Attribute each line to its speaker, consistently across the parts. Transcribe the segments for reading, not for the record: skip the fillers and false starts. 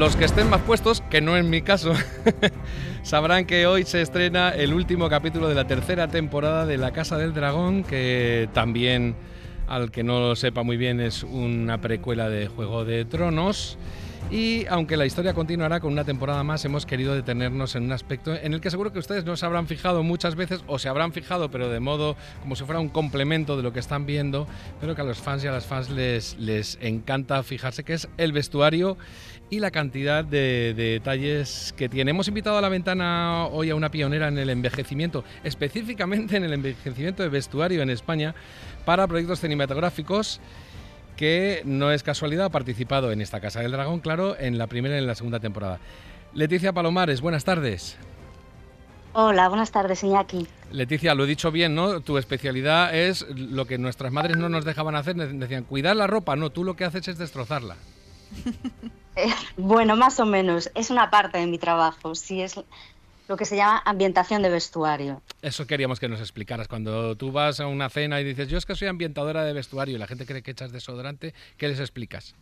Speaker 1: los que estén más puestos, que no en mi caso, sabrán que hoy se estrena el último capítulo de la tercera temporada de La Casa del Dragón, que también, al que no lo sepa muy bien, es una precuela de Juego de Tronos. Y aunque la historia continuará con una temporada más, hemos querido detenernos en un aspecto en el que seguro que ustedes no se habrán fijado muchas veces, o se habrán fijado, pero de modo como si fuera un complemento de lo que están viendo, pero que a los fans y a las fans les encanta fijarse, que es el vestuario y la cantidad de detalles que tiene. Hemos invitado a la ventana hoy a una pionera en el envejecimiento, específicamente en el envejecimiento de vestuario en España para proyectos cinematográficos, que no es casualidad, ha participado en esta Casa del Dragón, claro, en la primera y en la segunda temporada. Leticia Palomares, buenas tardes.
Speaker 2: Hola, buenas tardes, Iñaki.
Speaker 1: Leticia, lo he dicho bien, ¿no? Tu especialidad es lo que nuestras madres no nos dejaban hacer, decían, cuidar la ropa, no, tú lo que haces es destrozarla.
Speaker 2: Bueno, más o menos, es una parte de mi trabajo, sí, es lo que se llama ambientación de vestuario.
Speaker 1: Eso queríamos que nos explicaras. Cuando tú vas a una cena y dices, yo es que soy ambientadora de vestuario y la gente cree que echas desodorante, ¿qué les explicas?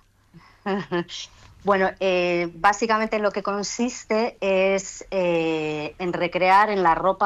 Speaker 2: Bueno, básicamente lo que consiste es en recrear en la ropa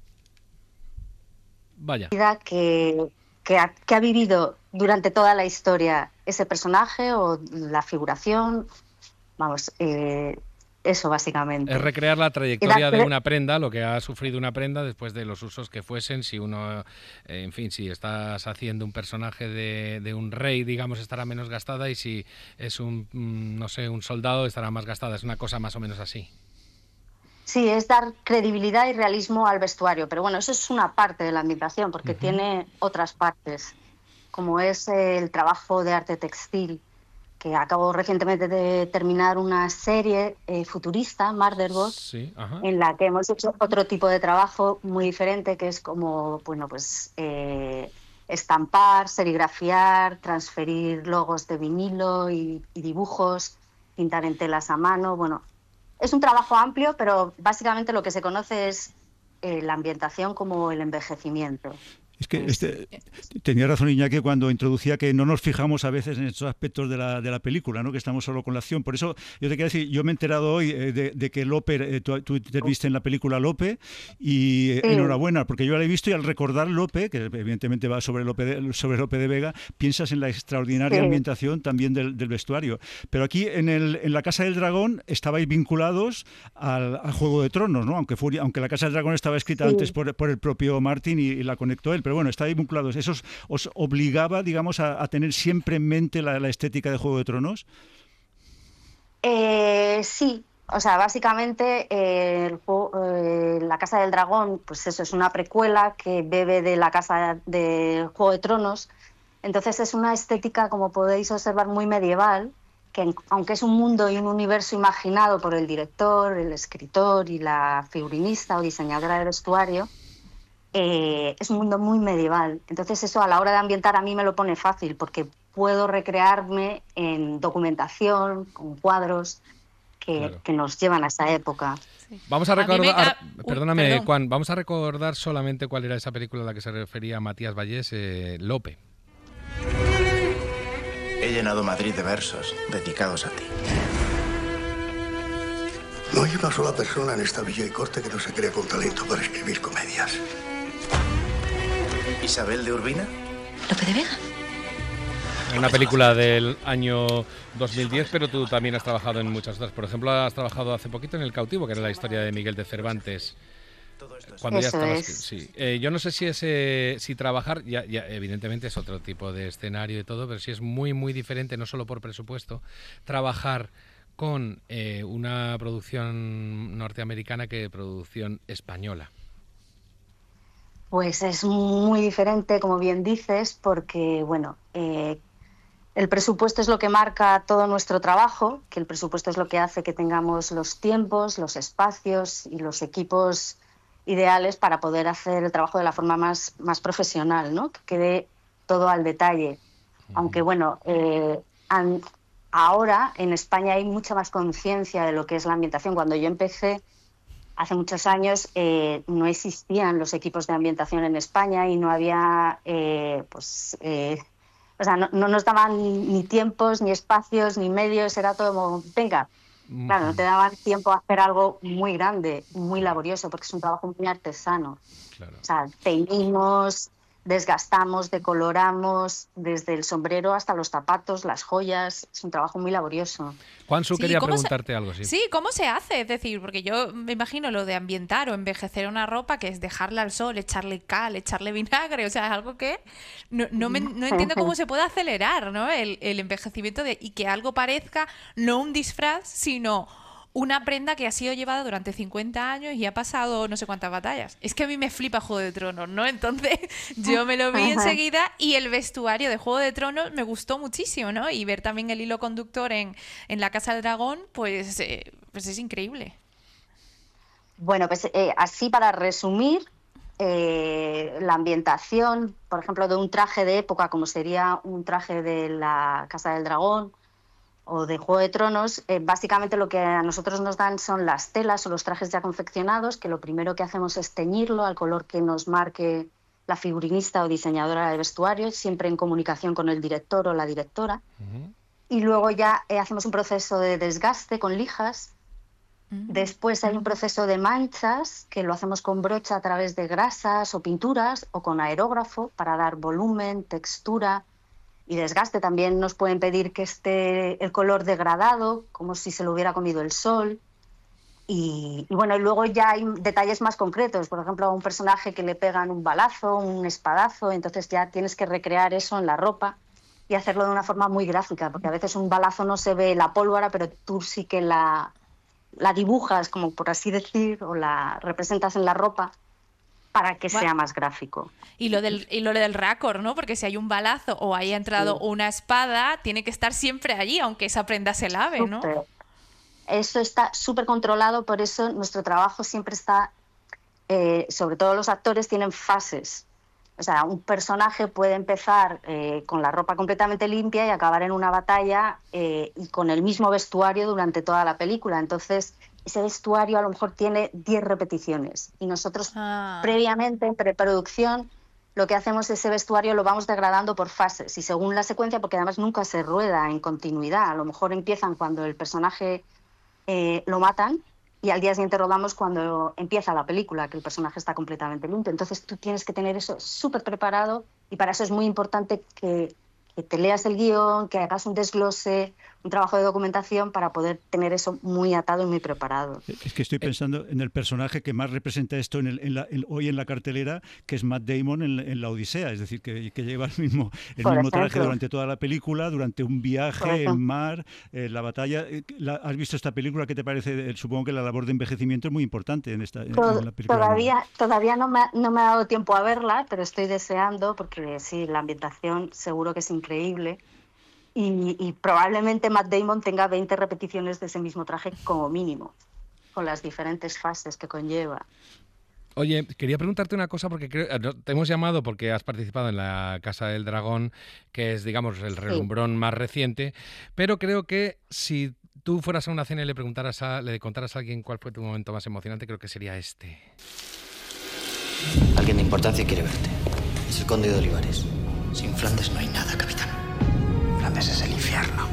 Speaker 2: que ha vivido durante toda la historia ese personaje o la figuración, vamos, eso básicamente.
Speaker 1: Es recrear la trayectoria de una prenda, lo que ha sufrido una prenda después de los usos que fuesen. Si uno, en fin, si estás haciendo un personaje de un rey, digamos, estará menos gastada, y si es un, no sé, un soldado, estará más gastada. Es una cosa más o menos así.
Speaker 2: Sí, es dar credibilidad y realismo al vestuario, pero bueno, eso es una parte de la ambientación, porque tiene otras partes, como es el trabajo de arte textil, que acabo recientemente de terminar una serie futurista, Murderbot,
Speaker 1: sí,
Speaker 2: en la que hemos hecho otro tipo de trabajo muy diferente, que es como, bueno, pues estampar, serigrafiar, transferir logos de vinilo y dibujos, pintar en telas a mano. Bueno, es un trabajo amplio, pero básicamente lo que se conoce es la ambientación como el envejecimiento.
Speaker 3: Es que tenía razón Iñaki cuando introducía que no nos fijamos a veces en estos aspectos de la película, ¿no? Que estamos solo con la acción. Por eso yo te quería decir, yo me he enterado hoy de que Lope, tú interviste en la película Lope, y enhorabuena, porque yo la he visto y al recordar Lope, que evidentemente va sobre Lope de Vega, piensas en la extraordinaria ambientación también del vestuario. Pero aquí en la Casa del Dragón estabais vinculados al Juego de Tronos, ¿no? Aunque la Casa del Dragón estaba escrita antes por el propio Martin y la conectó él. Pero bueno, estáis vinculados. ¿Eso os obligaba, digamos, a tener siempre en mente la estética de Juego de Tronos?
Speaker 2: Sí, o sea, básicamente la Casa del Dragón, pues eso, es una precuela que bebe de la Casa de Juego de Tronos. Entonces es una estética, como podéis observar, muy medieval, que aunque es un mundo y un universo imaginado por el director, el escritor y la figurinista o diseñadora de vestuario, es un mundo muy medieval. Entonces eso a la hora de ambientar a mí me lo pone fácil, porque puedo recrearme en documentación, con cuadros que nos llevan a esa época.
Speaker 1: Sí. Vamos a recordar, perdóname, Juan, vamos a recordar solamente cuál era esa película a la que se refería Matías Vallés, Lope.
Speaker 4: He llenado Madrid de versos dedicados a ti.
Speaker 5: No hay una sola persona en esta villa y corte que no se crea con talento para escribir comedias.
Speaker 4: ¿Isabel de Urbina?
Speaker 6: ¿Lope de Vega?
Speaker 1: Una película del año 2010, pero tú también has trabajado en muchas otras. Por ejemplo, has trabajado hace poquito en El cautivo, que era la historia de Miguel de Cervantes. Cuando ya estabas, sí. Yo no sé si trabajar, ya evidentemente es otro tipo de escenario y todo, pero sí es muy, muy diferente, no solo por presupuesto, trabajar con una producción norteamericana que producción española.
Speaker 2: Pues es muy diferente, como bien dices, porque bueno, el presupuesto es lo que marca todo nuestro trabajo, que el presupuesto es lo que hace que tengamos los tiempos, los espacios y los equipos ideales para poder hacer el trabajo de la forma más profesional, ¿no? Que quede todo al detalle. Aunque bueno, ahora en España hay mucha más conciencia de lo que es la ambientación. Cuando yo empecé hace muchos años no existían los equipos de ambientación en España y no había, o sea, no nos daban ni tiempos, ni espacios, ni medios, era todo como, venga, Claro, no te daban tiempo a hacer algo muy grande, muy laborioso, porque es un trabajo muy artesano.
Speaker 1: Claro.
Speaker 2: O sea, teñimos, desgastamos, decoloramos, desde el sombrero hasta los zapatos, las joyas. Es un trabajo muy laborioso.
Speaker 1: Juansu
Speaker 6: Sí,
Speaker 1: quería
Speaker 6: ¿cómo se-
Speaker 1: preguntarte algo, sí.
Speaker 6: Sí, ¿cómo se hace? Es decir, porque yo me imagino lo de ambientar o envejecer una ropa, que es dejarla al sol, echarle cal, echarle vinagre, o sea, es algo que no entiendo cómo se puede acelerar, ¿no? El envejecimiento y que algo parezca no un disfraz, sino una prenda que ha sido llevada durante 50 años y ha pasado no sé cuántas batallas. Es que a mí me flipa Juego de Tronos, ¿no? Entonces yo me lo vi enseguida y el vestuario de Juego de Tronos me gustó muchísimo, ¿no? Y ver también el hilo conductor en la Casa del Dragón, pues es increíble.
Speaker 2: Bueno, pues así para resumir, la ambientación, por ejemplo, de un traje de época, como sería un traje de la Casa del Dragón o de Juego de Tronos, básicamente lo que a nosotros nos dan son las telas o los trajes ya confeccionados, que lo primero que hacemos es teñirlo al color que nos marque la figurinista o diseñadora de vestuario, siempre en comunicación con el director o la directora. Y luego ya hacemos un proceso de desgaste con lijas. Después hay un proceso de manchas, que lo hacemos con brocha a través de grasas o pinturas o con aerógrafo para dar volumen, textura y desgaste. También nos pueden pedir que esté el color degradado, como si se lo hubiera comido el sol. Y bueno, y luego ya hay detalles más concretos. Por ejemplo, a un personaje que le pegan un balazo, un espadazo, entonces ya tienes que recrear eso en la ropa y hacerlo de una forma muy gráfica, porque a veces un balazo no se ve la pólvora, pero tú sí que la dibujas, como por así decir, o la representas en la ropa para que sea más gráfico.
Speaker 6: Y lo del récord, ¿no? Porque si hay un balazo o haya entrado una espada, tiene que estar siempre allí, aunque esa prenda se lave, ¿no?
Speaker 2: Súper. Eso está súper controlado, por eso nuestro trabajo siempre está, sobre todo los actores tienen fases. O sea, un personaje puede empezar con la ropa completamente limpia y acabar en una batalla y con el mismo vestuario durante toda la película. Entonces, ese vestuario a lo mejor tiene 10 repeticiones. Y nosotros previamente, en preproducción, lo que hacemos es ese vestuario lo vamos degradando por fases y según la secuencia, porque además nunca se rueda en continuidad. A lo mejor empiezan cuando el personaje lo matan y al día siguiente rodamos cuando empieza la película, que el personaje está completamente limpio. Entonces tú tienes que tener eso súper preparado y para eso es muy importante que te leas el guión, que hagas un desglose, un trabajo de documentación para poder tener eso muy atado y muy preparado.
Speaker 3: Es que estoy pensando en el personaje que más representa esto hoy en la cartelera, que es Matt Damon en La Odisea, es decir, que lleva el mismo traje durante toda la película, durante un viaje en mar, la batalla. ¿Has visto esta película? ¿Qué te parece? Supongo que la labor de envejecimiento es muy importante en la película.
Speaker 2: Todavía no me ha dado tiempo a verla, pero estoy deseando, porque sí, la ambientación seguro que es increíble. Y probablemente Matt Damon tenga 20 repeticiones de ese mismo traje como mínimo, con las diferentes fases que conlleva.
Speaker 1: Oye, quería preguntarte una cosa porque te hemos llamado porque has participado en la Casa del Dragón, que es, digamos, el relumbrón más reciente, pero creo que si tú fueras a una cena y le contaras a alguien cuál fue tu momento más emocionante, creo que sería este.
Speaker 7: Alguien de importancia quiere verte. Es el conde de Olivares. Sin Flandes no hay nada, capitán. Flandes es el infierno.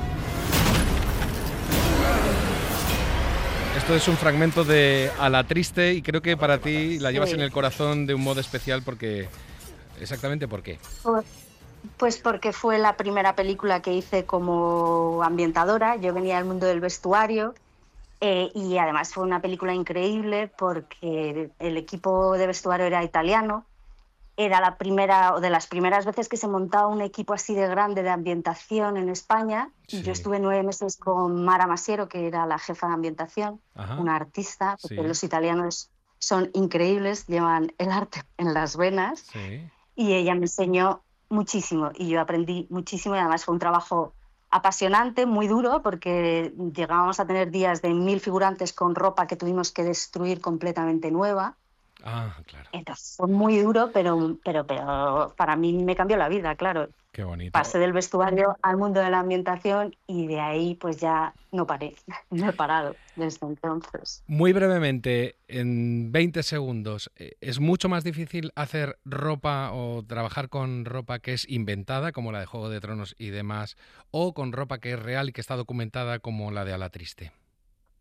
Speaker 1: Esto es un fragmento de A la Triste y creo que para ti la llevas en el corazón de un modo especial porque... ¿Exactamente por qué?
Speaker 2: Pues porque fue la primera película que hice como ambientadora. Yo venía del mundo del vestuario y además fue una película increíble porque el equipo de vestuario era italiano. Era la primera o de las primeras veces que se montaba un equipo así de grande de ambientación en España. Sí. Yo estuve 9 meses con Mara Masiero, que era la jefa de ambientación, una artista, porque los italianos son increíbles, llevan el arte en las venas. Y ella me enseñó muchísimo y yo aprendí muchísimo y además fue un trabajo apasionante, muy duro, porque llegábamos a tener días de 1000 figurantes con ropa que tuvimos que destruir completamente nueva.
Speaker 1: Ah, claro.
Speaker 2: Entonces fue muy duro, pero para mí me cambió la vida, claro.
Speaker 1: Qué bonito.
Speaker 2: Pasé del vestuario al mundo de la ambientación y de ahí pues ya no paré, no he parado desde entonces.
Speaker 1: Muy brevemente, en 20 segundos, ¿es mucho más difícil hacer ropa o trabajar con ropa que es inventada, como la de Juego de Tronos y demás, o con ropa que es real y que está documentada como la de A la Triste?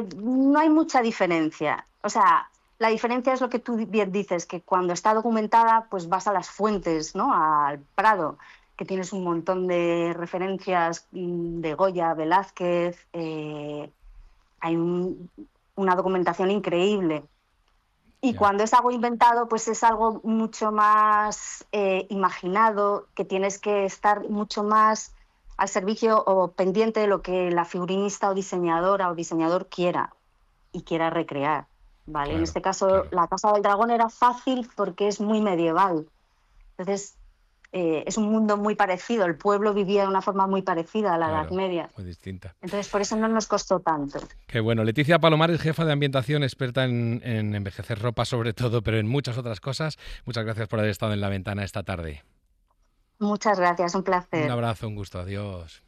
Speaker 2: no hay mucha diferencia. O sea, la diferencia es lo que tú bien dices, que cuando está documentada, pues vas a las fuentes, ¿no? Al Prado, que tienes un montón de referencias de Goya, Velázquez, hay una documentación increíble. Y cuando es algo inventado, pues es algo mucho más imaginado, que tienes que estar mucho más al servicio o pendiente de lo que la figurinista o diseñadora o diseñador quiera y quiera recrear, ¿vale?
Speaker 1: Claro,
Speaker 2: en este caso, la Casa del Dragón era fácil porque es muy medieval. Entonces, es un mundo muy parecido. El pueblo vivía de una forma muy parecida a la Edad Media.
Speaker 1: Muy distinta.
Speaker 2: Entonces, por eso no nos costó tanto.
Speaker 1: Qué bueno. Leticia Palomares, jefa de ambientación, experta en envejecer ropa sobre todo, pero en muchas otras cosas. Muchas gracias por haber estado en La Ventana esta tarde.
Speaker 2: Muchas gracias, un placer.
Speaker 1: Un abrazo, un gusto. Adiós.